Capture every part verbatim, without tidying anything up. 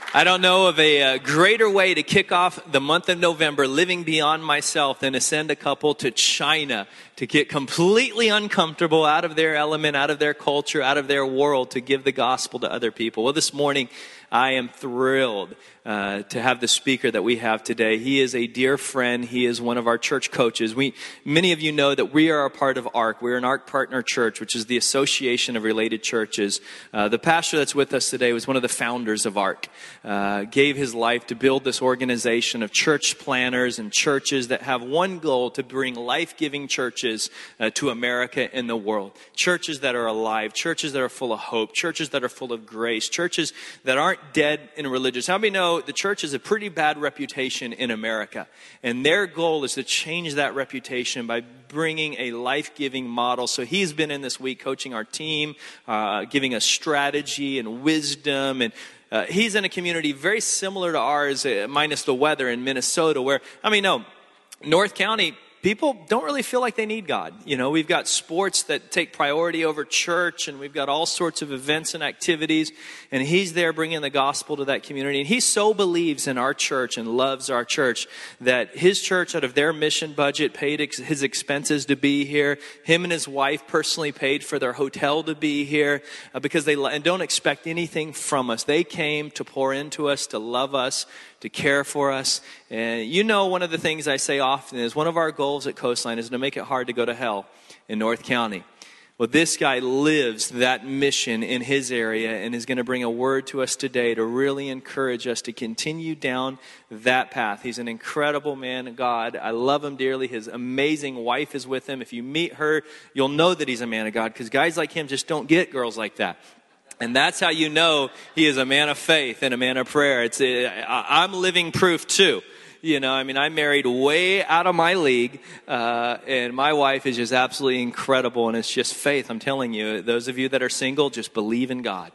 I don't know of a uh, greater way to kick off the month of November, living beyond myself, than to send a couple to China to get completely uncomfortable, out of their element, out of their culture, out of their world, to give the gospel to other people. Well, this morning, I am thrilled uh, to have the speaker that we have today. He is a dear friend. He is one of our church coaches. We, many of you know that we are a part of ARC. We're an ARC Partner Church, which is the Association of Related Churches. Uh, the pastor that's with us today was one of the founders of ARC. Uh, gave his life to build this organization of church planners and churches that have one goal: to bring life-giving churches uh, to America and the world. Churches that are alive, churches that are full of hope, churches that are full of grace, churches that aren't dead and religious. How many know the church has a pretty bad reputation in America? And their goal is to change that reputation by bringing a life-giving model. So he's been in this week coaching our team, uh, giving us strategy and wisdom. And uh, he's in a community very similar to ours, uh, minus the weather, in Minnesota, where, I mean, no, North County, people don't really feel like they need God. You know, we've got sports that take priority over church, and we've got all sorts of events and activities, and he's there bringing the gospel to that community. And he so believes in our church and loves our church that his church, out of their mission budget, paid ex- his expenses to be here. Him and his wife personally paid for their hotel to be here uh, because they lo- and don't expect anything from us. They came to pour into us, to love us, to care for us. And you know, one of the things I say often is one of our goals at Coastline is to make it hard to go to hell in North County. Well, this guy lives that mission in his area and is going to bring a word to us today to really encourage us to continue down that path. He's an incredible man of God. I love him dearly. His amazing wife is with him. If you meet her, you'll know that he's a man of God, because guys like him just don't get girls like that. And that's how you know he is a man of faith and a man of prayer. It's a, I'm living proof too. You know, I mean, I'm married way out of my league, uh, and my wife is just absolutely incredible, and it's just faith. I'm telling you, those of you that are single, just believe in God.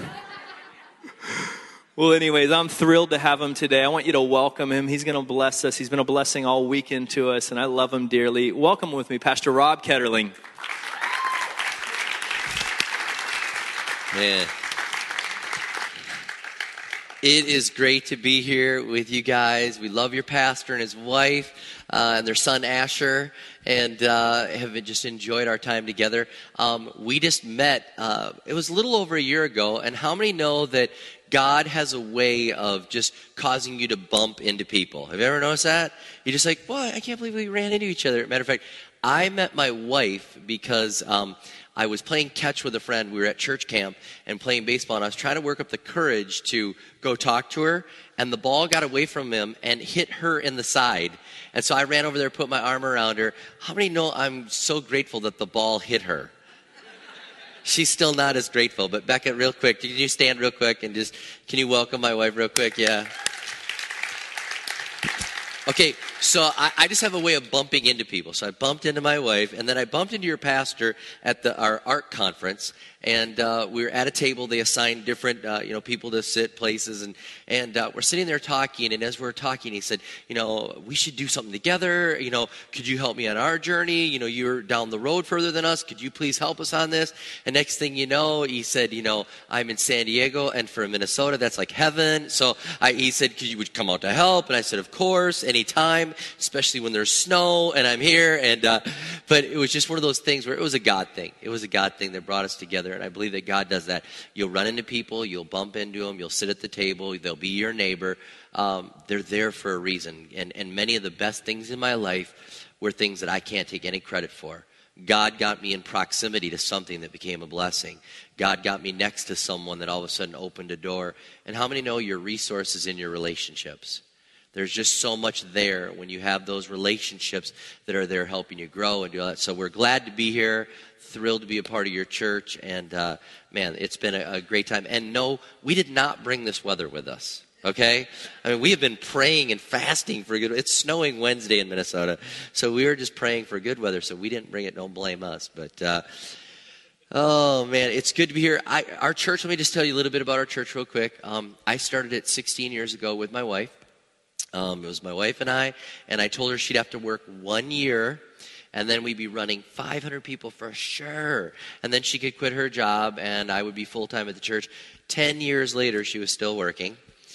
Well, anyways, I'm thrilled to have him today. I want you to welcome him. He's going to bless us. He's been a blessing all weekend to us, and I love him dearly. Welcome with me, Pastor Rob Ketterling. Man, it is great to be here with you guys. We love your pastor and his wife uh, and their son Asher, and uh, have just enjoyed our time together. Um, we just met, uh, it was a little over a year ago, and how many know that God has a way of just causing you to bump into people? Have you ever noticed that? You're just like, what? I can't believe we ran into each other. Matter of fact, I met my wife because um, I was playing catch with a friend. We were at church camp and playing baseball, and I was trying to work up the courage to go talk to her, and the ball got away from him and hit her in the side. And so I ran over there, put my arm around her. How many know I'm so grateful that the ball hit her? She's still not as grateful, but Becca, real quick, can you stand real quick and just, can you welcome my wife real quick? Yeah. Okay, so I, I just have a way of bumping into people. So I bumped into my wife, and then I bumped into your pastor at the our ARC conference, and uh, we were at a table. They assigned different, uh, you know, people to sit places, and and uh, we're sitting there talking. And as we're talking, he said, you know, we should do something together. You know, could you help me on our journey? You know, you're down the road further than us. Could you please help us on this? And next thing you know, he said, you know, I'm in San Diego, and for Minnesota, that's like heaven. So I, he said, could you would come out to help? And I said, of course, anytime, especially when there's snow and I'm here. And uh, but it was just one of those things where it was a God thing. It was a God thing that brought us together, and I believe that God does that. You'll run into people, you'll bump into them, you'll sit at the table, they'll be your neighbor. Um, they're there for a reason, and and many of the best things in my life were things that I can't take any credit for. God got me in proximity to something that became a blessing. God got me next to someone that all of a sudden opened a door. And how many know your resources in your relationships? There's just so much there when you have those relationships that are there helping you grow and do all that. So we're glad to be here, thrilled to be a part of your church, and uh, man, it's been a, a great time. And no, we did not bring this weather with us, okay? I mean, we have been praying and fasting for good. It's snowing Wednesday in Minnesota, so we were just praying for good weather, so we didn't bring it. Don't blame us, but... Uh, Oh, man, it's good to be here. I, our church, let me just tell you a little bit about our church real quick. Um, I started it sixteen years ago with my wife. Um, it was my wife and I, and I told her she'd have to work one year, and then we'd be running five hundred people for sure. And then she could quit her job, and I would be full-time at the church. Ten years later, she was still working.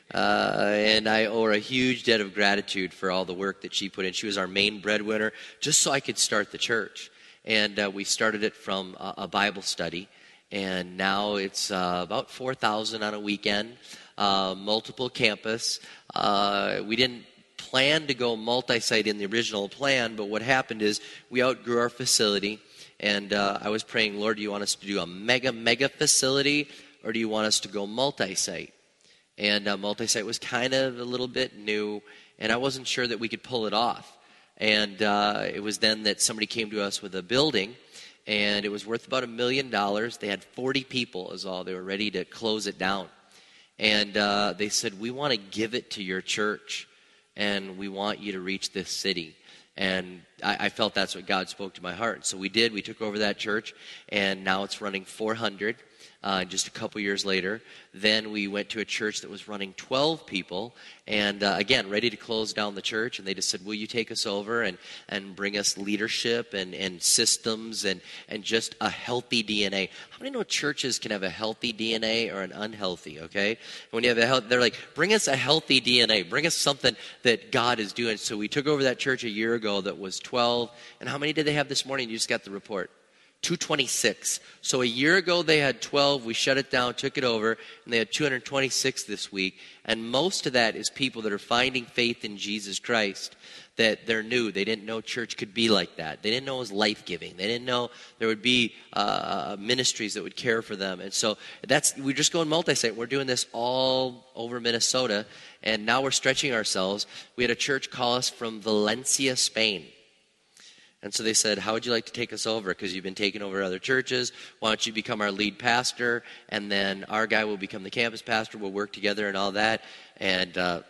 Uh, and I owe her a huge debt of gratitude for all the work that she put in. She was our main breadwinner just so I could start the church. And uh, we started it from a, a Bible study. And now it's uh, about four thousand on a weekend, uh, multiple campus. Uh, we didn't plan to go multi-site in the original plan, but what happened is we outgrew our facility. And uh, I was praying, Lord, do you want us to do a mega, mega facility, or do you want us to go multi-site? And uh, multi-site was kind of a little bit new, and I wasn't sure that we could pull it off. And uh, it was then that somebody came to us with a building, and it was worth about a million dollars. They had forty people is all. They were ready to close it down. And uh, they said, we want to give it to your church, and we want you to reach this city. And I, I felt that's what God spoke to my heart. So we did. We took over that church, and now it's running four hundred. Uh, just a couple years later, then we went to a church that was running twelve people, and uh, again, ready to close down the church, and they just said, will you take us over and, and bring us leadership and, and systems and, and just a healthy D N A? How many know churches can have a healthy D N A or an unhealthy, okay? When you have a health, they're like, bring us a healthy D N A, bring us something that God is doing. So we took over that church a year ago that was twelve, and how many did they have this morning? You just got the report. two twenty-six. So a year ago they had twelve. We shut it down, took it over, and they had two hundred twenty-six this week. And most of that is people that are finding faith in Jesus Christ, that they're new. They didn't know church could be like that. They didn't know it was life-giving. They didn't know there would be uh, ministries that would care for them. And so that's we're just going multi-site. We're doing this all over Minnesota, and now we're stretching ourselves. We had a church call us from Valencia, Spain. And so they said, how would you like to take us over? Because you've been taking over other churches. Why don't you become our lead pastor? And then our guy will become the campus pastor. We'll work together and all that. And uh,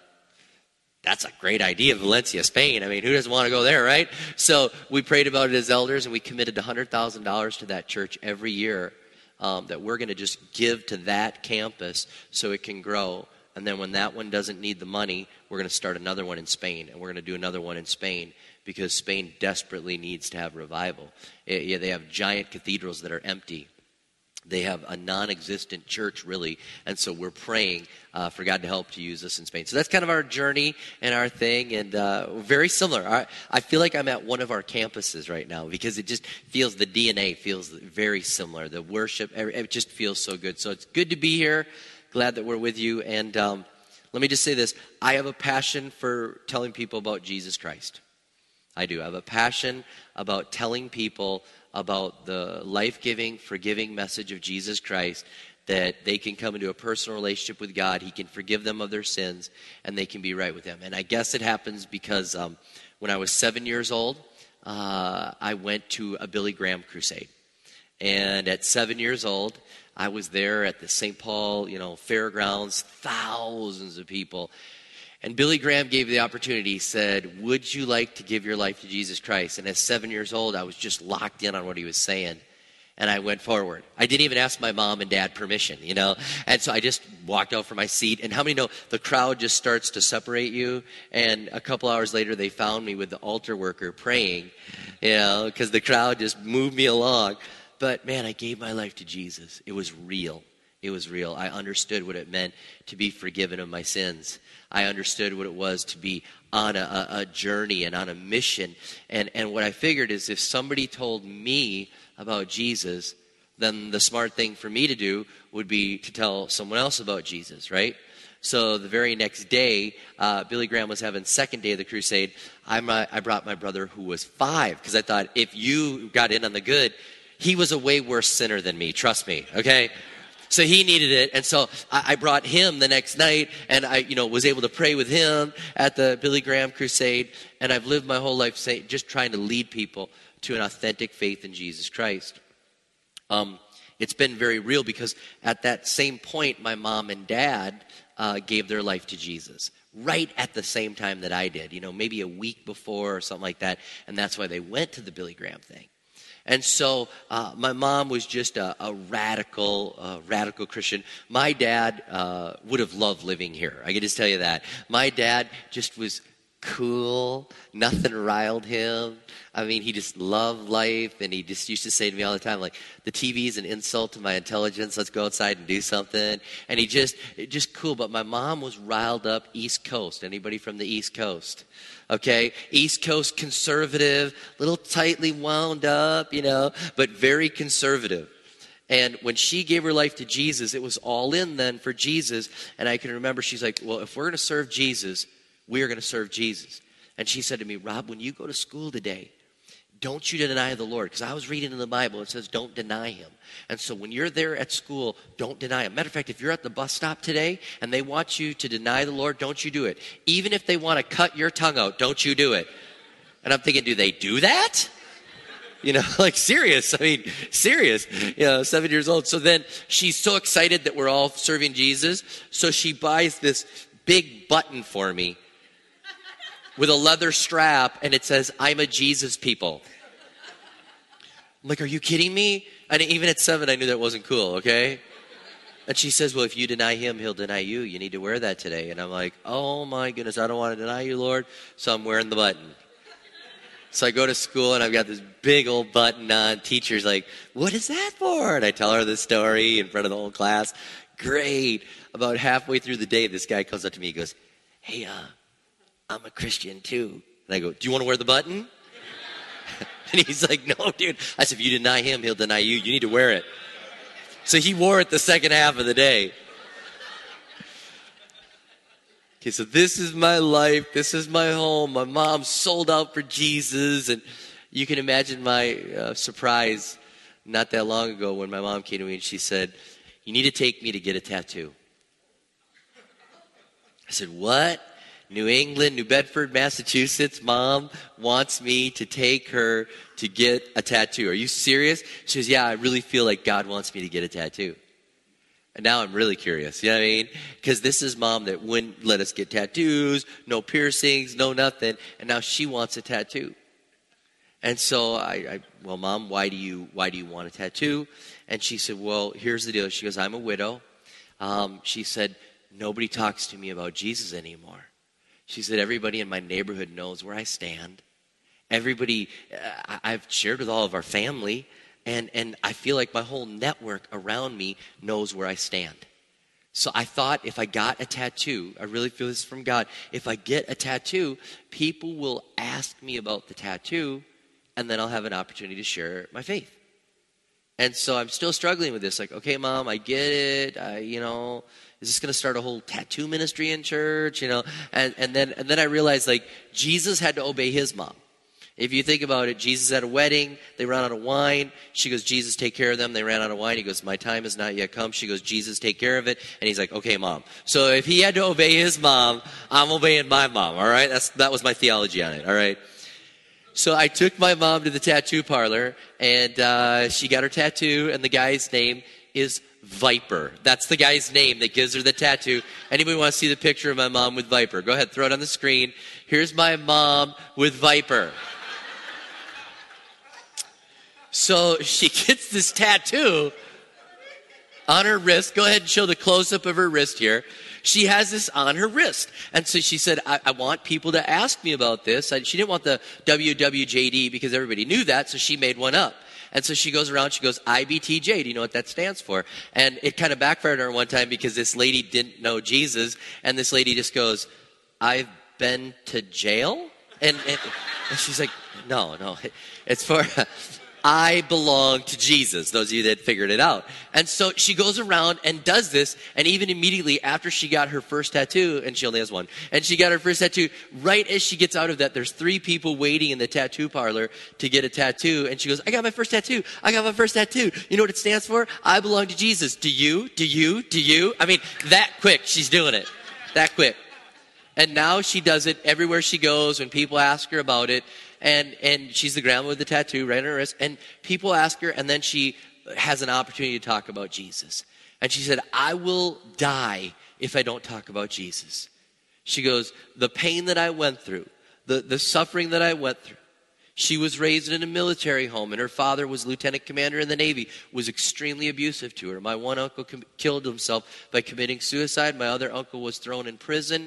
that's a great idea, Valencia, Spain. I mean, who doesn't want to go there, right? So we prayed about it as elders, and we committed one hundred thousand dollars to that church every year um, that we're going to just give to that campus so it can grow. And then when that one doesn't need the money, we're going to start another one in Spain. And we're going to do another one in Spain, because Spain desperately needs to have revival. It, yeah, they have giant cathedrals that are empty. They have a non-existent church, really. And so we're praying uh, for God to help to use us in Spain. So that's kind of our journey and our thing. And uh, very similar. I, I feel like I'm at one of our campuses right now, because it just feels, the D N A feels very similar. The worship, it just feels so good. So it's good to be here. Glad that we're with you. And um, let me just say this. I have a passion for telling people about Jesus Christ. I do. I have a passion about telling people about the life-giving, forgiving message of Jesus Christ, that they can come into a personal relationship with God. He can forgive them of their sins, and they can be right with Him. And I guess it happens because um, when I was seven years old, uh, I went to a Billy Graham crusade. And at seven years old, I was there at the Saint Paul, you know, fairgrounds, thousands of people. And Billy Graham gave the opportunity. He said, would you like to give your life to Jesus Christ? And at seven years old, I was just locked in on what he was saying. And I went forward. I didn't even ask my mom and dad permission, you know. And so I just walked out from my seat. And how many know the crowd just starts to separate you? And a couple hours later, they found me with the altar worker praying, you know, because the crowd just moved me along. But, man, I gave my life to Jesus. It was real. It was real. I understood what it meant to be forgiven of my sins. I understood what it was to be on a, a journey and on a mission. And, and what I figured is if somebody told me about Jesus, then the smart thing for me to do would be to tell someone else about Jesus, right? So the very next day, uh, Billy Graham was having second day of the crusade. I'm, uh, I brought my brother who was five, because I thought if you got in on the good, he was a way worse sinner than me, trust me, okay? So he needed it, and so I brought him the next night, and I, you know, was able to pray with him at the Billy Graham crusade. And I've lived my whole life say, just trying to lead people to an authentic faith in Jesus Christ. Um, it's been very real, because at that same point, my mom and dad uh, gave their life to Jesus right at the same time that I did. You know, maybe a week before or something like that, and that's why they went to the Billy Graham thing. And so uh, my mom was just a, a radical, uh, radical Christian. My dad uh, would have loved living here. I can just tell you that. My dad just was cool. Nothing riled him. I mean, he just loved life, and he just used to say to me all the time, like, the T V is an insult to my intelligence. Let's go outside and do something. And he just, just cool. But my mom was riled up East Coast. Anybody from the East Coast? Okay, East Coast conservative, little tightly wound up, you know, but very conservative. And when she gave her life to Jesus, it was all in then for Jesus. And I can remember she's like, well, if we're going to serve Jesus, we are going to serve Jesus. And she said to me, Rob, when you go to school today, don't you deny the Lord. Because I was reading in the Bible, it says don't deny him. And so when you're there at school, don't deny him. Matter of fact, if you're at the bus stop today and they want you to deny the Lord, don't you do it. Even if they want to cut your tongue out, don't you do it. And I'm thinking, do they do that? You know, like serious. I mean, serious. You know, seven years old. So then she's so excited that we're all serving Jesus. So she buys this big button for me with a leather strap, and it says, I'm a Jesus people. I'm like, are you kidding me? And even at seven, I knew that wasn't cool, okay? And she says, well, if you deny him, he'll deny you. You need to wear that today. And I'm like, oh my goodness, I don't want to deny you, Lord. So I'm wearing the button. So I go to school, and I've got this big old button on. Teacher's like, what is that for? And I tell her this story in front of the whole class. Great. About halfway through the day, this guy comes up to me. He goes, hey, uh, I'm a Christian too. And I go, do you want to wear the button? And he's like, no, dude. I said, if you deny him, he'll deny you. You need to wear it. So he wore it the second half of the day. Okay, so this is my life. This is my home. My mom sold out for Jesus. And you can imagine my uh, surprise not that long ago when my mom came to me and she said, you need to take me to get a tattoo. I said, what? New England, New Bedford, Massachusetts, mom wants me to take her to get a tattoo. Are you serious? She says, yeah, I really feel like God wants me to get a tattoo. And now I'm really curious, you know what I mean? Because this is mom that wouldn't let us get tattoos, no piercings, no nothing. And now she wants a tattoo. And so I, I well, mom, why do you why do you want a tattoo? And she said, well, here's the deal. She goes, I'm a widow. Um, she said, nobody talks to me about Jesus anymore. She said, everybody in my neighborhood knows where I stand. Everybody, uh, I've shared with all of our family, and, and I feel like my whole network around me knows where I stand. So I thought if I got a tattoo, I really feel this is from God, if I get a tattoo, people will ask me about the tattoo, and then I'll have an opportunity to share my faith. And so I'm still struggling with this. Like, okay, mom, I get it. I, you know, is this going to start a whole tattoo ministry in church? You know, and, and then and then I realized, like, Jesus had to obey his mom. If you think about it, Jesus had a wedding. They ran out of wine. She goes, Jesus, take care of them. They ran out of wine. He goes, my time has not yet come. She goes, Jesus, take care of it. And he's like, okay, mom. So if he had to obey his mom, I'm obeying my mom, all right? That's That was my theology on it, all right? So I took my mom to the tattoo parlor, and uh, she got her tattoo, and the guy's name is Viper. That's the guy's name that gives her the tattoo. Anybody want to see the picture of my mom with Viper? Go ahead, throw it on the screen. Here's my mom with Viper. So she gets this tattoo on her wrist. Go ahead and show the close-up of her wrist here. She has this on her wrist. And so she said, I, I want people to ask me about this. I, she didn't want the W W J D because everybody knew that, so she made one up. And so she goes around, she goes, I B T J. Do you know what that stands for? And it kind of backfired on her one time because this lady didn't know Jesus. And this lady just goes, I've been to jail? And, and, and she's like, no, no. It's for... I belong to Jesus, those of you that figured it out. And so she goes around and does this, and even immediately after she got her first tattoo, and she only has one, and she got her first tattoo, right as she gets out of that, there's three people waiting in the tattoo parlor to get a tattoo, and she goes, I got my first tattoo, I got my first tattoo. You know what it stands for? I belong to Jesus. Do you? Do you? Do you? I mean, that quick, she's doing it. That quick. And now she does it everywhere she goes when people ask her about it. And and she's the grandma with the tattoo right on her wrist. And people ask her, and then she has an opportunity to talk about Jesus. And she said, I will die if I don't talk about Jesus. She goes, the pain that I went through, the, the suffering that I went through. She was raised in a military home, and her father was lieutenant commander in the Navy, was extremely abusive to her. My one uncle com- killed himself by committing suicide. My other uncle was thrown in prison.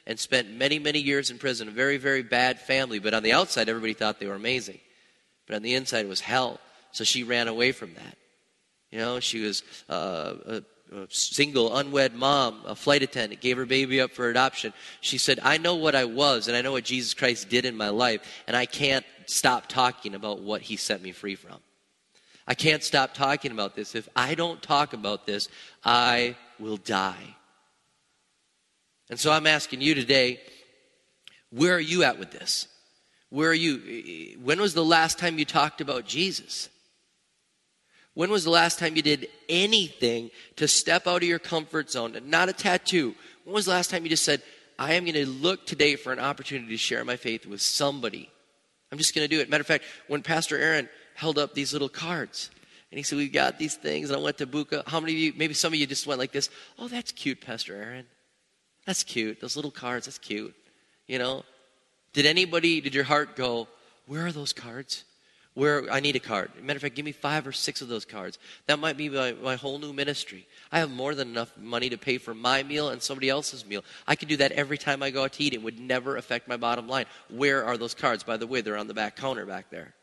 and spent many, many years in prison. A very, very bad family. But on the outside, everybody thought they were amazing. But on the inside, it was hell. So she ran away from that. You know, she was uh, a, a single, unwed mom, a flight attendant, gave her baby up for adoption. She said, I know what I was, and I know what Jesus Christ did in my life, and I can't stop talking about what he set me free from. I can't stop talking about this. If I don't talk about this, I will die. And so I'm asking you today, where are you at with this? Where are you? When was the last time you talked about Jesus? When was the last time you did anything to step out of your comfort zone? Not a tattoo. When was the last time you just said, I am going to look today for an opportunity to share my faith with somebody? I'm just going to do it. Matter of fact, when Pastor Aaron held up these little cards, and he said, we've got these things, and I went to Buka. How many of you, maybe some of you just went like this, oh, that's cute, Pastor Aaron. That's cute. Those little cards, that's cute. You know? Did anybody, did your heart go, where are those cards? Where, I need a card. Matter of fact, give me five or six of those cards. That might be my, my whole new ministry. I have more than enough money to pay for my meal and somebody else's meal. I could do that every time I go out to eat. It would never affect my bottom line. Where are those cards? By the way, they're on the back counter back there.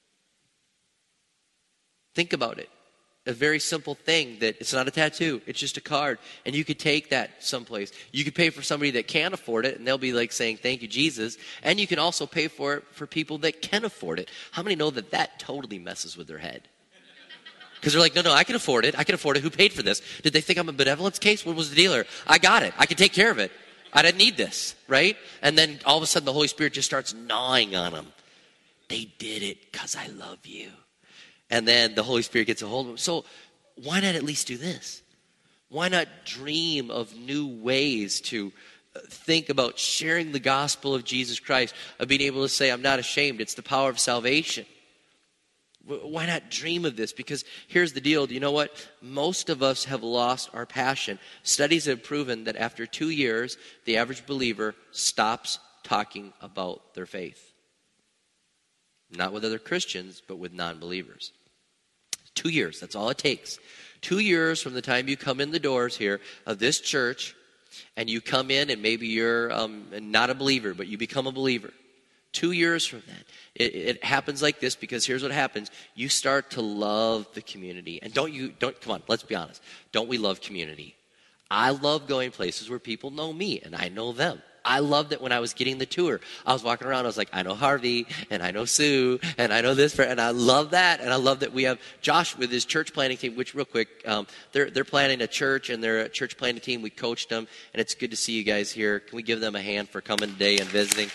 Think about it. A very simple thing that it's not a tattoo. It's just a card. And you could take that someplace. You could pay for somebody that can't afford it, and they'll be like saying, thank you, Jesus. And you can also pay for it for people that can afford it. How many know that that totally messes with their head? Because they're like, no, no, I can afford it. I can afford it. Who paid for this? Did they think I'm a benevolence case? What was the dealer? I got it. I can take care of it. I didn't need this, right? And then all of a sudden the Holy Spirit just starts gnawing on them. They did it because I love you. And then the Holy Spirit gets a hold of them. So why not at least do this? Why not dream of new ways to think about sharing the gospel of Jesus Christ, of being able to say, I'm not ashamed. It's the power of salvation. Why not dream of this? Because here's the deal. Do you know what? Most of us have lost our passion. Studies have proven that after two years, the average believer stops talking about their faith. Not with other Christians, but with non-believers. Two years, that's all it takes. Two years from the time you come in the doors here of this church, and you come in and maybe you're um, not a believer, but you become a believer. Two years from that. It, it happens like this because here's what happens. You start to love the community. And don't you, don't, come on, let's be honest. Don't we love community? I love going places where people know me and I know them. I loved it when I was getting the tour. I was walking around, I was like, I know Harvey, and I know Sue, and I know this, and I love that, and I love that we have Josh with his church planning team, which real quick, um, they're, they're planning a church, and they're a church planning team. We coached them, and it's good to see you guys here. Can we give them a hand for coming today and visiting?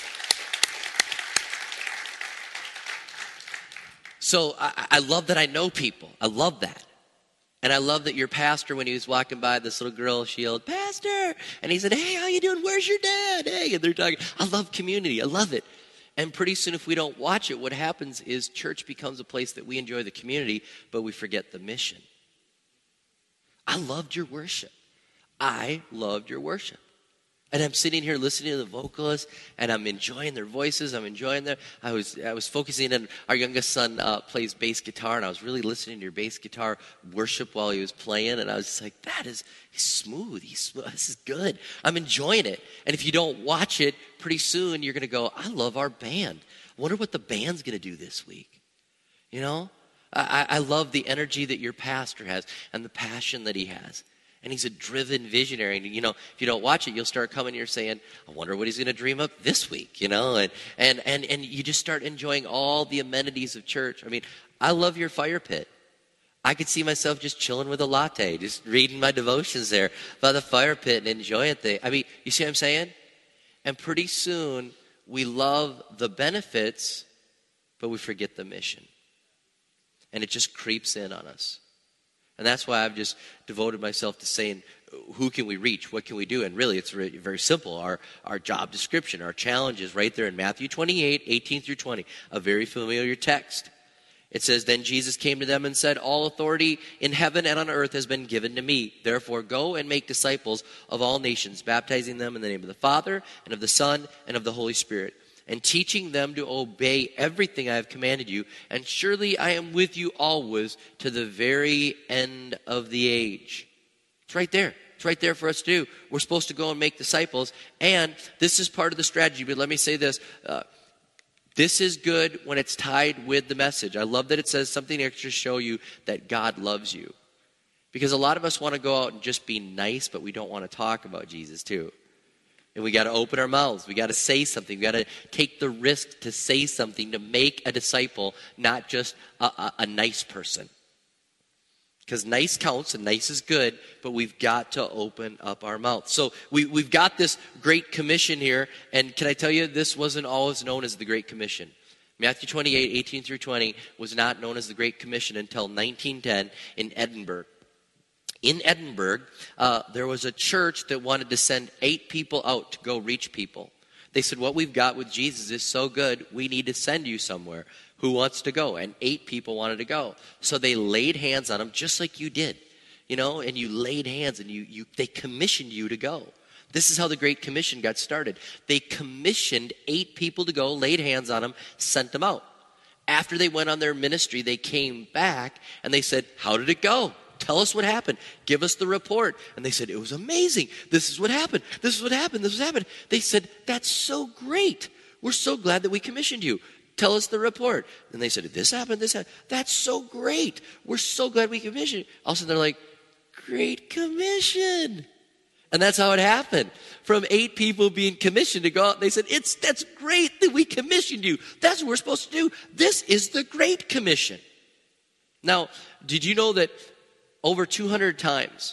So I, I love that I know people. I love that. And I love that your pastor, when he was walking by, this little girl, she yelled, Pastor! And he said, hey, how you doing? Where's your dad? Hey, and they're talking. I love community. I love it. And pretty soon, if we don't watch it, what happens is church becomes a place that we enjoy the community, but we forget the mission. I loved your worship. I loved your worship. And I'm sitting here listening to the vocalists, and I'm enjoying their voices. I'm enjoying their. I was I was focusing on our youngest son uh, plays bass guitar, and I was really listening to your bass guitar worship while he was playing, and I was just like, that is he's smooth. He's smooth. This is good. I'm enjoying it. And if you don't watch it, pretty soon you're going to go, I love our band. I wonder what the band's going to do this week. You know, I, I love the energy that your pastor has and the passion that he has. And he's a driven visionary. And, you know, if you don't watch it, you'll start coming here saying, I wonder what he's going to dream up this week, you know. And, and, and, and you just start enjoying all the amenities of church. I mean, I love your fire pit. I could see myself just chilling with a latte, just reading my devotions there by the fire pit and enjoying things. I mean, you see what I'm saying? And pretty soon, we love the benefits, but we forget the mission. And it just creeps in on us. And that's why I've just devoted myself to saying, who can we reach? What can we do? And really, it's very, very simple. Our, our job description, our challenge is right there in Matthew twenty-eight, eighteen through twenty, a very familiar text. It says, then Jesus came to them and said, all authority in heaven and on earth has been given to me. Therefore, go and make disciples of all nations, baptizing them in the name of the Father and of the Son and of the Holy Spirit, and teaching them to obey everything I have commanded you. And surely I am with you always to the very end of the age. It's right there. It's right there for us to do. We're supposed to go and make disciples. And this is part of the strategy. But let me say this. Uh, this is good when it's tied with the message. I love that it says something extra to show you that God loves you. Because a lot of us want to go out and just be nice, but we don't want to talk about Jesus too. And we got to open our mouths. We got to say something. We got to take the risk to say something to make a disciple, not just a, a, a nice person. Because nice counts and nice is good, but we've got to open up our mouth. So we, we've got this Great Commission here. And can I tell you, this wasn't always known as the Great Commission. Matthew twenty-eight, eighteen through twenty was not known as the Great Commission until nineteen ten in Edinburgh. In Edinburgh, uh, there was a church that wanted to send eight people out to go reach people. They said, what we've got with Jesus is so good, we need to send you somewhere. Who wants to go? And eight people wanted to go. So they laid hands on them just like you did. You know, and you laid hands and you, you they commissioned you to go. This is how the Great Commission got started. They commissioned eight people to go, laid hands on them, sent them out. After they went on their ministry, they came back and they said, how did it go? Tell us what happened. Give us the report. And they said, it was amazing. This is what happened. This is what happened. This is what happened. They said, that's so great. We're so glad that we commissioned you. Tell us the report. And they said, this happened, this happened. That's so great. We're so glad we commissioned you. All of a sudden they're like, Great Commission. And that's how it happened. From eight people being commissioned to go out, they said, it's that's great that we commissioned you. That's what we're supposed to do. This is the Great Commission. Now, did you know that over two hundred times,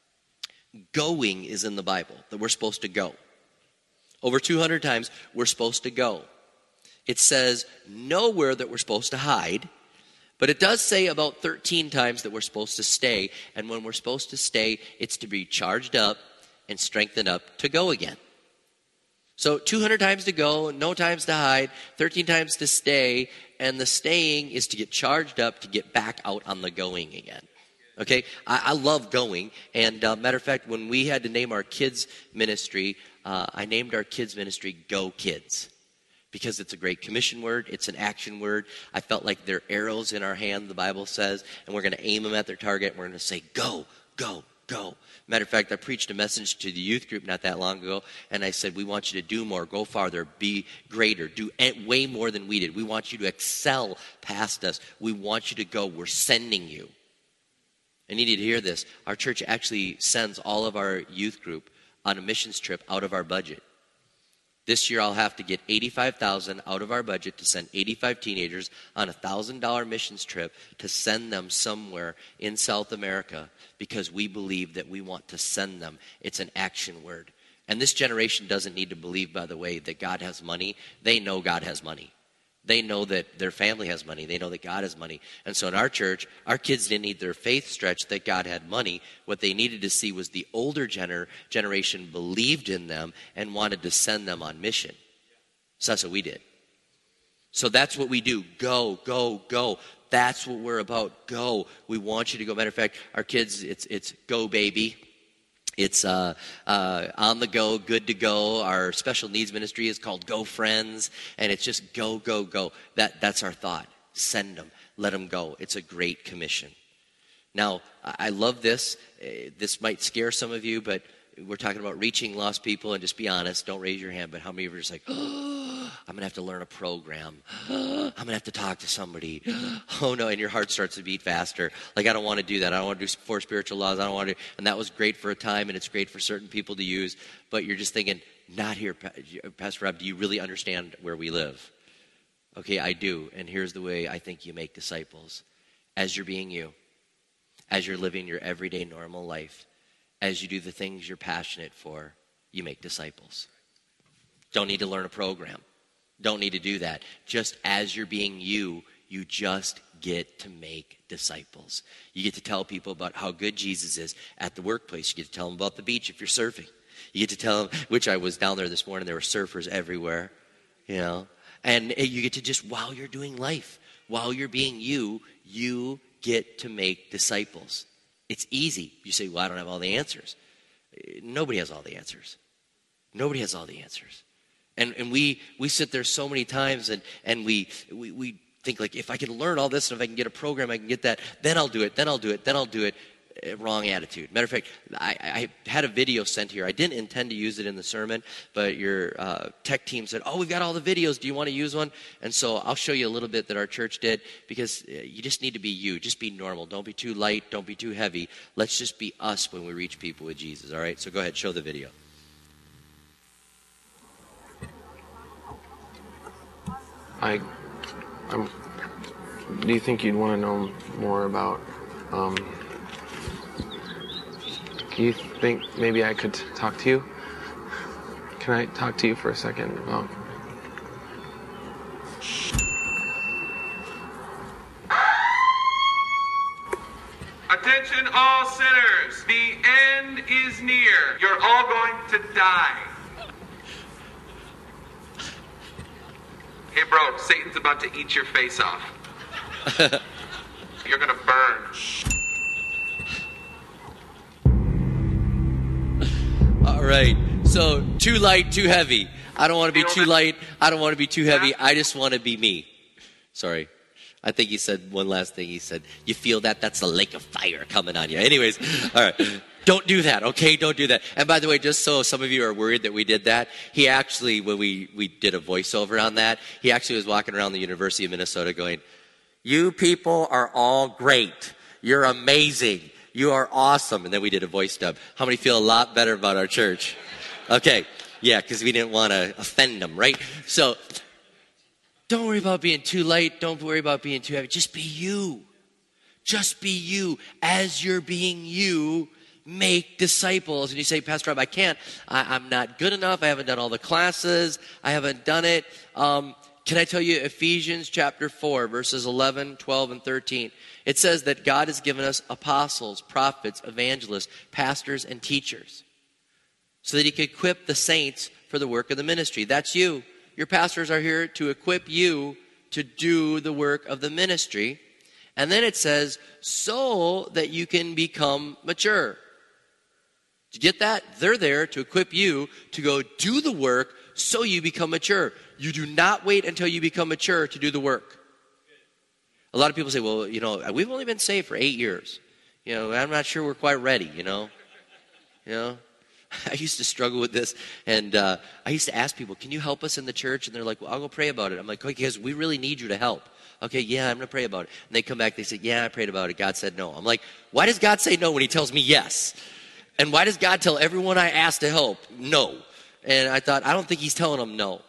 going is in the Bible, that we're supposed to go? Over two hundred times, we're supposed to go. It says nowhere that we're supposed to hide, but it does say about thirteen times that we're supposed to stay. And when we're supposed to stay, it's to be charged up and strengthened up to go again. So two hundred times to go, no times to hide, thirteen times to stay, and the staying is to get charged up to get back out on the going again. Okay, I, I love going, and uh, matter of fact, when we had to name our kids' ministry, uh, I named our kids' ministry Go Kids, because it's a Great Commission word, it's an action word. I felt like they're arrows in our hand, the Bible says, and we're going to aim them at their target, and we're going to say, go, go, go. Matter of fact, I preached a message to the youth group not that long ago, and I said, we want you to do more, go farther, be greater, do way more than we did. We want you to excel past us. We want you to go. We're sending you. I need you to hear this. Our church actually sends all of our youth group on a missions trip out of our budget. This year I'll have to get eighty-five thousand dollars out of our budget to send eighty-five teenagers on a one thousand dollars missions trip to send them somewhere in South America because we believe that we want to send them. It's an action word. And this generation doesn't need to believe, by the way, that God has money. They know God has money. They know that their family has money. They know that God has money. And so in our church, our kids didn't need their faith stretched that God had money. What they needed to see was the older gener- generation believed in them and wanted to send them on mission. So that's what we did. So that's what we do. Go, go, go. That's what we're about. Go. We want you to go. Matter of fact, our kids, it's it's go, baby. It's uh, uh, on the go, good to go. Our special needs ministry is called Go Friends, and it's just go, go, go. That, that's our thought. Send them. Let them go. It's a Great Commission. Now, I love this. This might scare some of you, but we're talking about reaching lost people, and just be honest. Don't raise your hand, but how many of you are just like, oh, I'm going to have to learn a program. Oh, I'm going to have to talk to somebody. Oh, no, and your heart starts to beat faster. Like, I don't want to do that. I don't want to do four spiritual laws. I don't want to. And that was great for a time, and it's great for certain people to use. But you're just thinking, not here, Pastor Rob, do you really understand where we live? Okay, I do. And here's the way I think you make disciples. As you're being you, as you're living your everyday normal life, as you do the things you're passionate for, you make disciples. Don't need to learn a program. Don't need to do that. Just as you're being you, you just get to make disciples. You get to tell people about how good Jesus is at the workplace. You get to tell them about the beach if you're surfing. You get to tell them, which I was down there this morning, there were surfers everywhere, you know. And you get to just, while you're doing life, while you're being you, you get to make disciples. It's easy. You say, well, I don't have all the answers. Nobody has all the answers. Nobody has all the answers. And and we we sit there so many times and, and we, we we think like, if I can learn all this and if I can get a program, I can get that, then I'll do it, then I'll do it, then I'll do it. uh, wrong attitude. Matter of fact, I, I had a video sent here. I didn't intend to use it in the sermon, but your uh, tech team said, oh, we've got all the videos. Do you want to use one? And so I'll show you a little bit that our church did, because uh, you just need to be you. Just be normal. Don't be too light. Don't be too heavy. Let's just be us when we reach people with Jesus, all right? So go ahead, show the video. I, I'm, do you think you'd want to know more about, um, do you think maybe I could talk to you? Can I talk to you for a second about... Attention all sinners, the end is near. You're all going to die. Hey bro, Satan's about to eat your face off. You're gonna burn. All right, so too light, too heavy. I don't want to be too light. I don't want to be too heavy. I just want to be me. Sorry. I think he said one last thing. He said, you feel that? That's a lake of fire coming on you. Anyways, all right. Don't do that, okay? Don't do that. And by the way, just so some of you are worried that we did that, he actually, when we, we did a voiceover on that, he actually was walking around the University of Minnesota going, you people are all great. You're amazing. You are awesome. And then we did a voice dub. How many feel a lot better about our church? Okay. Yeah, because we didn't want to offend them, right? So don't worry about being too light. Don't worry about being too heavy. Just be you. Just be you. As you're being you, make disciples. And you say, Pastor Rob, I can't. I, I'm not good enough. I haven't done all the classes. I haven't done it. Um, can I tell you Ephesians chapter four, verses eleven, twelve, and thirteen? It says that God has given us apostles, prophets, evangelists, pastors, and teachers so that he can equip the saints for the work of the ministry. That's you. Your pastors are here to equip you to do the work of the ministry. And then it says, so that you can become mature. Did you get that? They're there to equip you to go do the work so you become mature. You do not wait until you become mature to do the work. A lot of people say, well, you know, we've only been saved for eight years. You know, I'm not sure we're quite ready, you know. You know, I used to struggle with this, and uh, I used to ask people, can you help us in the church? And they're like, well, I'll go pray about it. I'm like, okay, because we really need you to help. Okay, yeah, I'm going to pray about it. And they come back, they say, yeah, I prayed about it. God said no. I'm like, why does God say no when he tells me yes? And why does God tell everyone I ask to help no? And I thought, I don't think he's telling them no.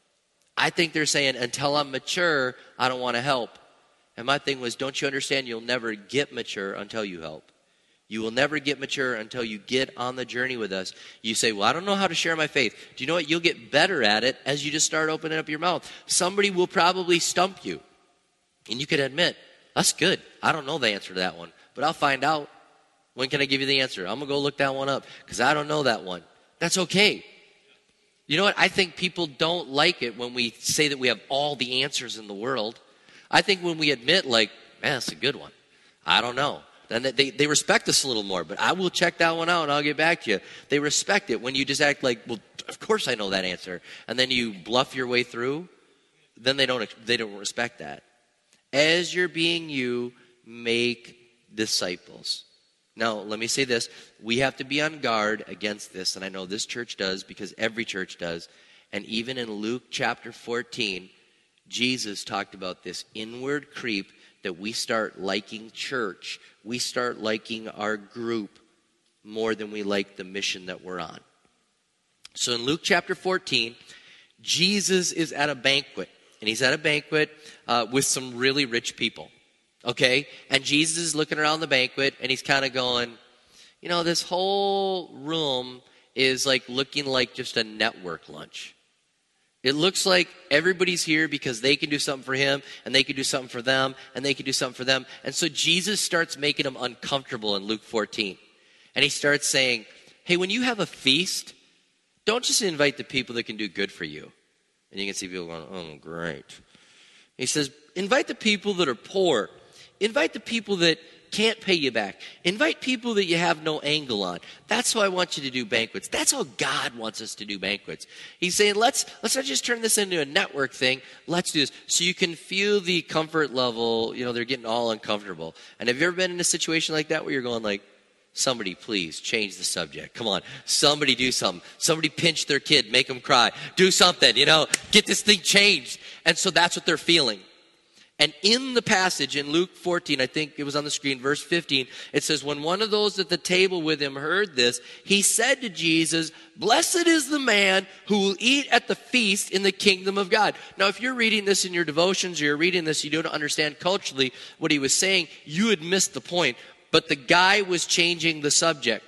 I think they're saying, until I'm mature, I don't want to help. And my thing was, don't you understand you'll never get mature until you help? You will never get mature until you get on the journey with us. You say, well, I don't know how to share my faith. Do you know what? You'll get better at it as you just start opening up your mouth. Somebody will probably stump you. And you can admit, that's good. I don't know the answer to that one, but I'll find out. When can I give you the answer? I'm going to go look that one up because I don't know that one. That's okay. You know what? I think people don't like it when we say that we have all the answers in the world. I think when we admit, like, man, that's a good one. I don't know. Then they, they respect us a little more, but I will check that one out and I'll get back to you. They respect it when you just act like, well, of course I know that answer. And then you bluff your way through. Then they don't, they don't respect that. As you're being you, make disciples. Now, let me say this. We have to be on guard against this, and I know this church does because every church does. And even in Luke chapter fourteen, Jesus talked about this inward creep that we start liking church. We start liking our group more than we like the mission that we're on. So in Luke chapter fourteen, Jesus is at a banquet. And he's at a banquet uh, with some really rich people. Okay? And Jesus is looking around the banquet, and he's kind of going, you know, this whole room is like looking like just a network lunch. It looks like everybody's here because they can do something for him, and they can do something for them, and they can do something for them. And so Jesus starts making them uncomfortable in Luke fourteen. And he starts saying, hey, when you have a feast, don't just invite the people that can do good for you. And you can see people going, oh, great. He says, invite the people that are poor. Invite the people that can't pay you back. Invite people that you have no angle on. That's how I want you to do banquets. That's how God wants us to do banquets. He's saying, let's let's not just turn this into a network thing. Let's do this. So you can feel the comfort level. You know, they're getting all uncomfortable. And have you ever been in a situation like that where you're going like, Somebody please change the subject. Come on. Somebody do something. Somebody pinch their kid, make them cry. Do something, you know, get this thing changed. And so that's what they're feeling. And in the passage in Luke fourteen, I think it was on the screen, verse fifteen, it says, when one of those at the table with him heard this, he said to Jesus, blessed is the man who will eat at the feast in the kingdom of God. Now, if you're reading this in your devotions or you're reading this, you don't understand culturally what he was saying, you had missed the point. But the guy was changing the subject.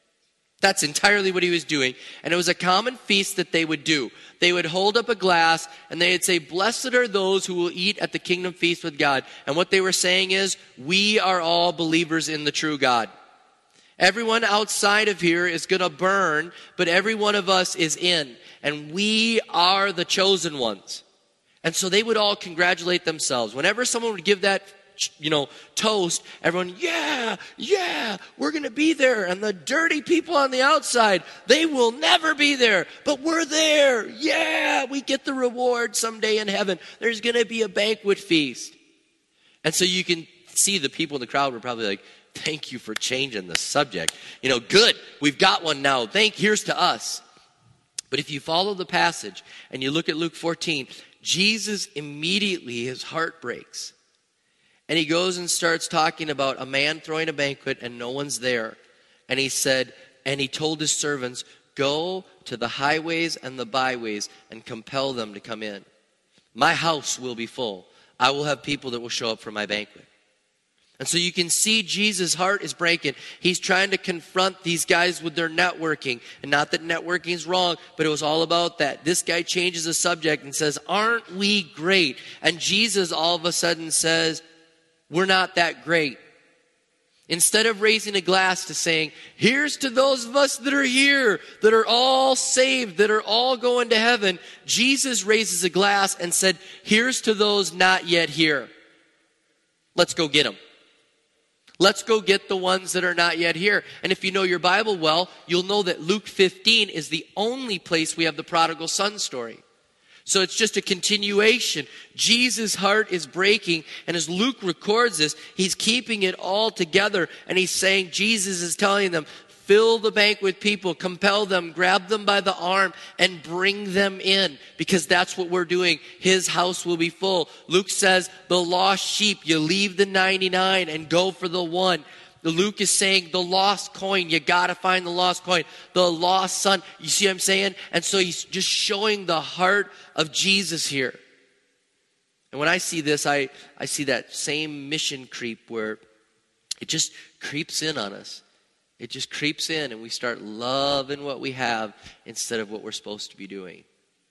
That's entirely what he was doing. And it was a common feast that they would do. They would hold up a glass and they would say, blessed are those who will eat at the kingdom feast with God. And what they were saying is, we are all believers in the true God. Everyone outside of here is going to burn, but every one of us is in. And we are the chosen ones. And so they would all congratulate themselves. Whenever someone would give that, you know, toast, everyone, yeah, yeah, we're going to be there. And the dirty people on the outside, they will never be there. But we're there. Yeah, we get the reward someday in heaven. There's going to be a banquet feast. And so you can see the people in the crowd were probably like, thank you for changing the subject. You know, good, we've got one now. Thank, here's to us. But if you follow the passage and you look at Luke fourteen, Jesus immediately, his heart breaks. And he goes and starts talking about a man throwing a banquet and no one's there. And he said, and he told his servants, go to the highways and the byways and compel them to come in. My house will be full. I will have people that will show up for my banquet. And so you can see Jesus' heart is breaking. He's trying to confront these guys with their networking. And not that networking is wrong, but it was all about that. This guy changes the subject and says, aren't we great? And Jesus all of a sudden says, we're not that great. Instead of raising a glass to saying, here's to those of us that are here, that are all saved, that are all going to heaven, Jesus raises a glass and said, here's to those not yet here. Let's go get them. Let's go get the ones that are not yet here. And if you know your Bible well, you'll know that Luke fifteen is the only place we have the prodigal son story. So it's just a continuation. Jesus' heart is breaking. And as Luke records this, he's keeping it all together. And he's saying, Jesus is telling them, fill the bank with people, compel them, grab them by the arm, and bring them in. Because that's what we're doing. His house will be full. Luke says, the lost sheep, you leave the ninety-nine and go for the one. The Luke is saying the lost coin, you got to find the lost coin. The lost son, you see what I'm saying? And so he's just showing the heart of Jesus here. And when I see this, I, I see that same mission creep where it just creeps in on us. It just creeps in and we start loving what we have instead of what we're supposed to be doing.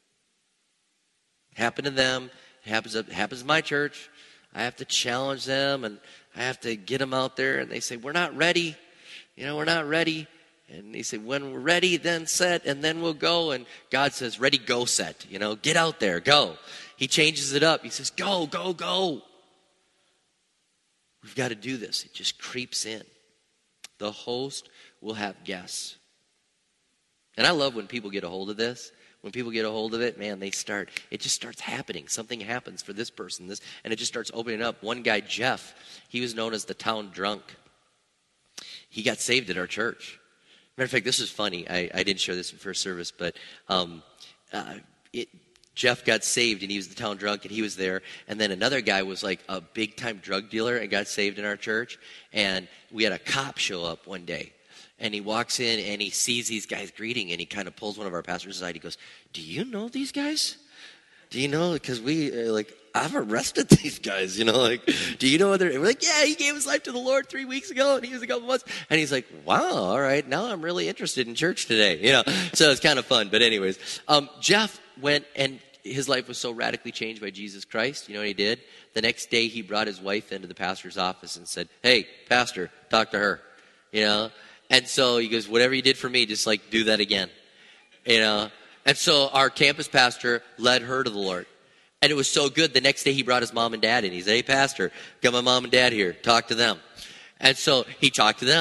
It happened to them. It happens, it happens in my church. I have to challenge them and I have to get them out there, and they say, we're not ready. You know, we're not ready. And they say, when we're ready, then set, and then we'll go. And God says, ready, go, set. You know, get out there, go. He changes it up. He says, go, go, go. We've got to do this. It just creeps in. The host will have guests. And I love when people get a hold of this. When people get a hold of it, man, they start, it just starts happening. Something happens for this person, this, and it just starts opening up. One guy, Jeff, he was known as the town drunk. He got saved at our church. Matter of fact, this is funny. I, I didn't share this in first service, but um, uh, it, Jeff got saved, and he was the town drunk, and he was there. And then another guy was like a big-time drug dealer and got saved in our church. And we had a cop show up one day. And he walks in and he sees these guys greeting and he kind of pulls one of our pastors aside. He goes, do you know these guys? Do you know? Because we, uh, like, I've arrested these guys, you know, like, do you know other? We're like, yeah, he gave his life to the Lord three weeks ago and he was a couple months. And he's like, wow, all right, now I'm really interested in church today, you know. So it's kind of fun. But anyways, um, Jeff went and his life was so radically changed by Jesus Christ. You know what he did? The next day he brought his wife into the pastor's office and said, hey, pastor, talk to her, you know. And so he goes, whatever you did for me, just like do that again, you know. And so our campus pastor led her to the Lord. And it was so good. The next day he brought his mom and dad in. He said, hey, pastor, got my mom and dad here. Talk to them. And so he talked to them.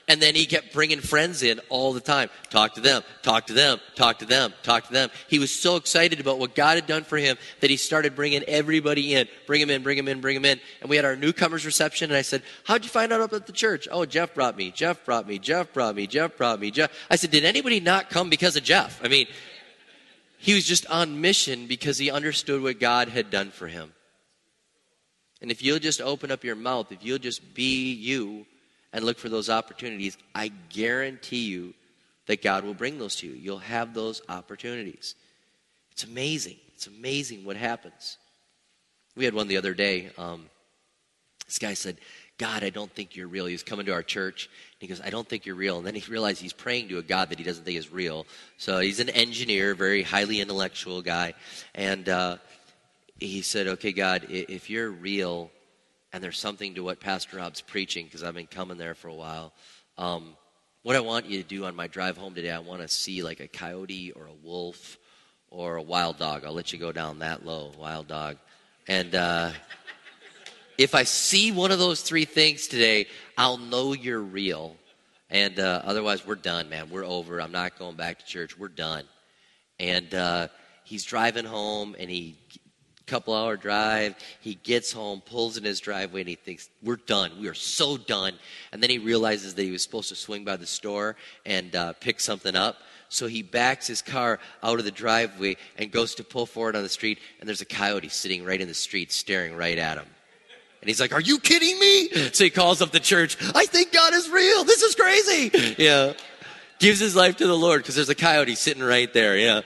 And then he kept bringing friends in all the time. Talk to them, talk to them, talk to them, talk to them. He was so excited about what God had done for him that he started bringing everybody in. Bring him in, bring him in, bring him in. And we had our newcomers reception, and I said, how'd you find out about the church? Oh, Jeff brought me, Jeff brought me, Jeff brought me, Jeff brought me, Jeff. I said, did anybody not come because of Jeff? I mean, he was just on mission because he understood what God had done for him. And if you'll just open up your mouth, if you'll just be you, and look for those opportunities, I guarantee you that God will bring those to you. You'll have those opportunities. It's amazing. It's amazing what happens. We had one the other day. Um, this guy said, God, I don't think you're real. He was coming to our church. And he goes, I don't think you're real. And then he realized he's praying to a God that he doesn't think is real. So he's an engineer, very highly intellectual guy. And uh, he said, okay, God, if you're real, and there's something to what Pastor Rob's preaching, because I've been coming there for a while. Um, what I want you to do on my drive home today, I want to see like a coyote or a wolf or a wild dog. I'll let you go down that low, wild dog. And uh, if I see one of those three things today, I'll know you're real. And uh, otherwise, we're done, man. We're over. I'm not going back to church. We're done. And uh, he's driving home, and he... couple hour drive, he gets home, pulls in his driveway, and he thinks, we're done. We are so done. And then he realizes that he was supposed to swing by the store and uh, pick something up. So he backs his car out of the driveway and goes to pull forward on the street, and there's a coyote sitting right in the street staring right at him. And he's like, are you kidding me? So he calls up the church, I think God is real. This is crazy. Yeah. Gives his life to the Lord because there's a coyote sitting right there. Yeah.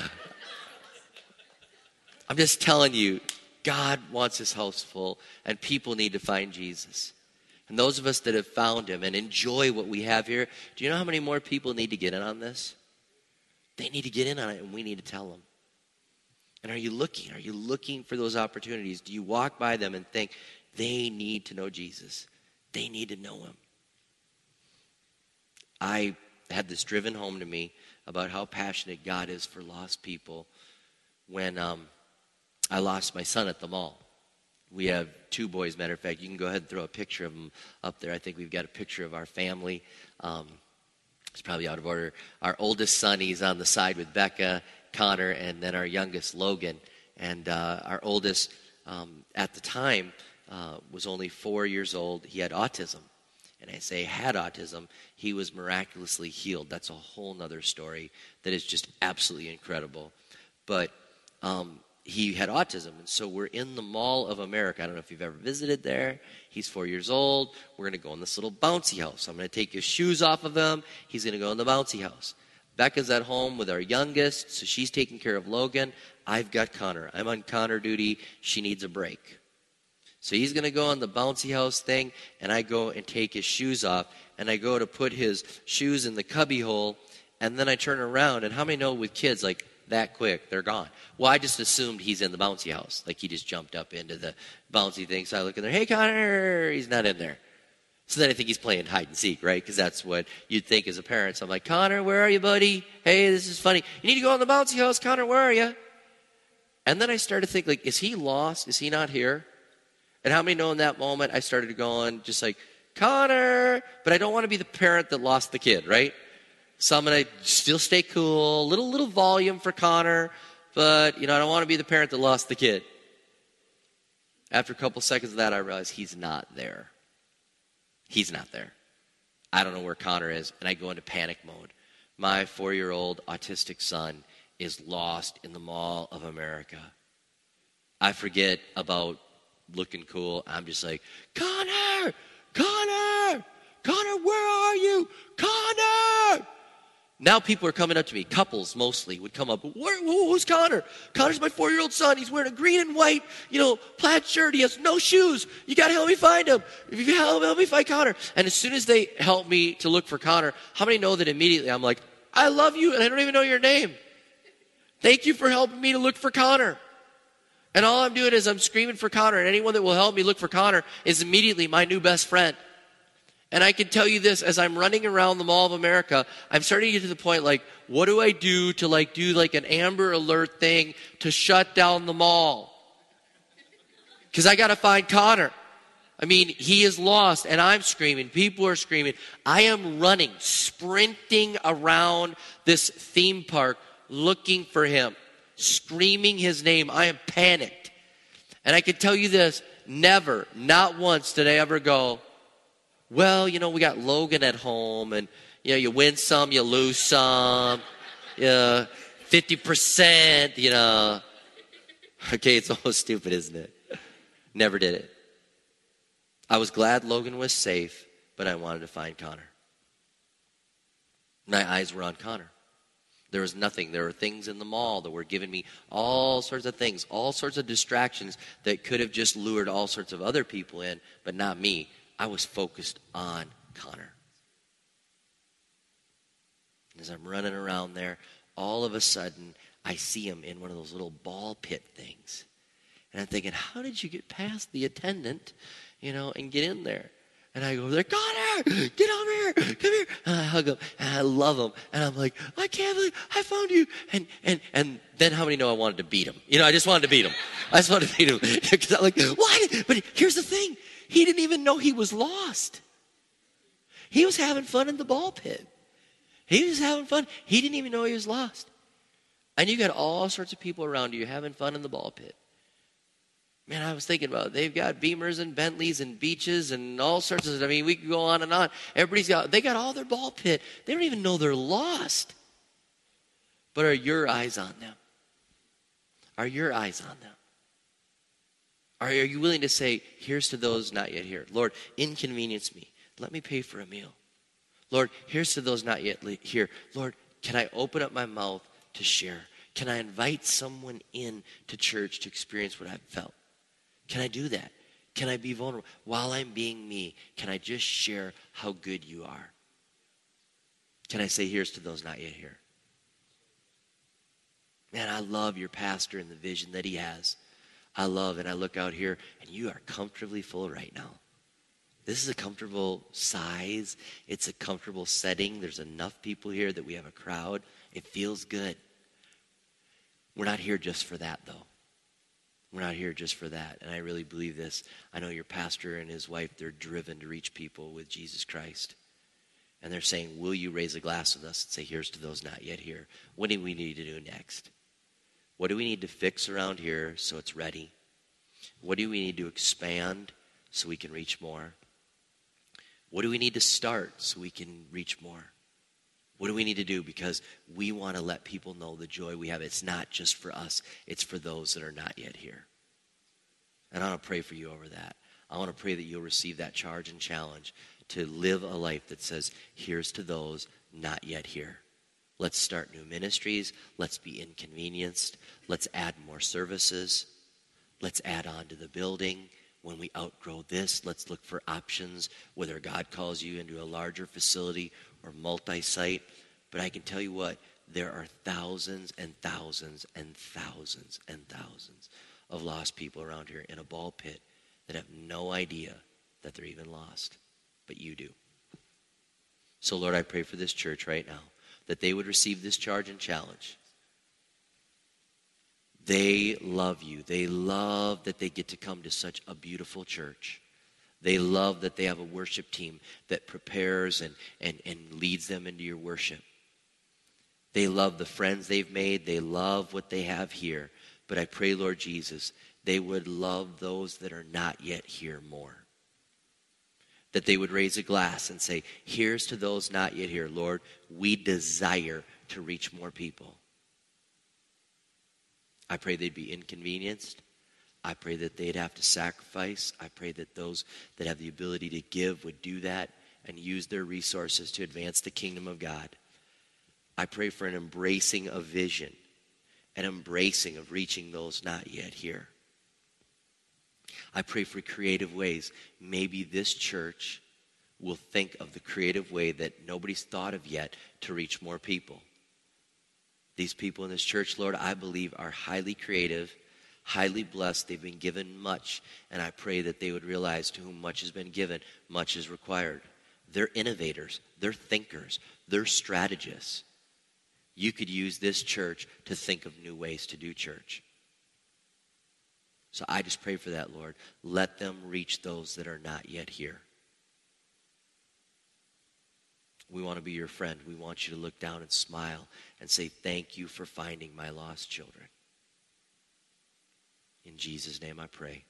I'm just telling you, God wants his house full, and people need to find Jesus. And those of us that have found him and enjoy what we have here, do you know how many more people need to get in on this? They need to get in on it, and we need to tell them. And are you looking? Are you looking for those opportunities? Do you walk by them and think, they need to know Jesus? They need to know him. I had this driven home to me about how passionate God is for lost people when... um. I lost my son at the mall. We have two boys, matter of fact. You can go ahead and throw a picture of them up there. I think we've got a picture of our family. Um, it's probably out of order. Our oldest son, he's on the side with Becca, Connor, and then our youngest, Logan. And uh, our oldest, um, at the time, uh, was only four years old. He had autism. And I say had autism. He was miraculously healed. That's a whole nother story that is just absolutely incredible. But... Um, he had autism, and so we're in the Mall of America. I don't know if you've ever visited there. He's four years old. We're going to go in this little bouncy house. I'm going to take his shoes off of him. He's going to go in the bouncy house. Becca's at home with our youngest, so she's taking care of Logan. I've got Connor. I'm on Connor duty. She needs a break. So he's going to go on the bouncy house thing, and I go and take his shoes off, and I go to put his shoes in the cubby hole, and then I turn around, and how many know with kids, like, that quick, they're gone. Well, I just assumed he's in the bouncy house. Like he just jumped up into the bouncy thing. So I look in there, hey, Connor, he's not in there. So then I think he's playing hide and seek, right? Because that's what you'd think as a parent. So I'm like, Connor, where are you, buddy? Hey, this is funny. You need to go in the bouncy house. Connor, where are you? And then I started to think, like, is he lost? Is he not here? And how many know in that moment I started going just like, Connor, but I don't want to be the parent that lost the kid, right? So I'm going to still stay cool, little little volume for Connor, but, you know, I don't want to be the parent that lost the kid. After a couple seconds of that, I realized he's not there. He's not there. I don't know where Connor is, and I go into panic mode. My four-year-old autistic son is lost in the Mall of America. I forget about looking cool. I'm just like, Connor! Connor! Connor, where are you? Connor! Now people are coming up to me. Couples mostly would come up. Where, who's Connor? Connor's my four-year-old son. He's wearing a green and white, you know, plaid shirt. He has no shoes. You got to help me find him. If you help, help me find Connor. And as soon as they help me to look for Connor, how many know that immediately I'm like, I love you, and I don't even know your name. Thank you for helping me to look for Connor. And all I'm doing is I'm screaming for Connor, and anyone that will help me look for Connor is immediately my new best friend. And I can tell you this, as I'm running around the Mall of America, I'm starting to get to the point, like, what do I do to, like, do, like, an Amber Alert thing to shut down the mall? Because I got to find Connor. I mean, he is lost, and I'm screaming. People are screaming. I am running, sprinting around this theme park, looking for him, screaming his name. I am panicked. And I can tell you this, never, not once did I ever go, well, you know, we got Logan at home, and, you know, you win some, you lose some, yeah, fifty percent, you know. Okay, it's almost stupid, isn't it? Never did it. I was glad Logan was safe, but I wanted to find Connor. My eyes were on Connor. There was nothing. There were things in the mall that were giving me all sorts of things, all sorts of distractions that could have just lured all sorts of other people in, but not me. I was focused on Connor. As I'm running around there, all of a sudden, I see him in one of those little ball pit things. And I'm thinking, how did you get past the attendant, you know, and get in there? And I go over there, Connor, get over here, come here. And I hug him, and I love him. And I'm like, I can't believe I found you. And and and then how many know I wanted to beat him? You know, I just wanted to beat him. I just wanted to beat him. Because I'm like, why? But here's the thing. He didn't even know he was lost. He was having fun in the ball pit. He was having fun. He didn't even know he was lost. And you got all sorts of people around you having fun in the ball pit. Man, I was thinking about it. They've got Beamers and Bentleys and beaches and all sorts of, I mean, we could go on and on. Everybody's got, they got all their ball pit. They don't even know they're lost. But are your eyes on them? Are your eyes on them? Are, are you willing to say, here's to those not yet here. Lord, inconvenience me. Let me pay for a meal. Lord, here's to those not yet here. Lord, can I open up my mouth to share? Can I invite someone in to church to experience what I've felt? Can I do that? Can I be vulnerable? While I'm being me, can I just share how good you are? Can I say, here's to those not yet here? Man, I love your pastor and the vision that he has. I love, and I look out here, and you are comfortably full right now. This is a comfortable size. It's a comfortable setting. There's enough people here that we have a crowd. It feels good. We're not here just for that, though. We're not here just for that. And I really believe this. I know your pastor and his wife, they're driven to reach people with Jesus Christ. And they're saying, will you raise a glass with us and say, here's to those not yet here. What do we need to do next? What do we need to fix around here so it's ready? What do we need to expand so we can reach more? What do we need to start so we can reach more? What do we need to do? Because we want to let people know the joy we have. It's not just for us. It's for those that are not yet here. And I want to pray for you over that. I want to pray that you'll receive that charge and challenge to live a life that says, here's to those not yet here. Let's start new ministries. Let's be inconvenienced. Let's add more services. Let's add on to the building. When we outgrow this, let's look for options, whether God calls you into a larger facility or multi-site. But I can tell you what, there are thousands and thousands and thousands and thousands of lost people around here in a ball pit that have no idea that they're even lost. But you do. So Lord, I pray for this church right now, that they would receive this charge and challenge. They love you. They love that they get to come to such a beautiful church. They love that they have a worship team that prepares and, and, and leads them into your worship. They love the friends they've made. They love what they have here. But I pray, Lord Jesus, they would love those that are not yet here more. That they would raise a glass and say, here's to those not yet here. Lord, we desire to reach more people. I pray they'd be inconvenienced. I pray that they'd have to sacrifice. I pray that those that have the ability to give would do that and use their resources to advance the kingdom of God. I pray for an embracing of vision, an embracing of reaching those not yet here. I pray for creative ways. Maybe this church will think of the creative way that nobody's thought of yet to reach more people. These people in this church, Lord, I believe are highly creative, highly blessed. They've been given much, and I pray that they would realize to whom much has been given, much is required. They're innovators. They're thinkers. They're strategists. You could use this church to think of new ways to do church. So I just pray for that, Lord. Let them reach those that are not yet here. We want to be your friend. We want you to look down and smile and say, thank you for finding my lost children. In Jesus' name I pray.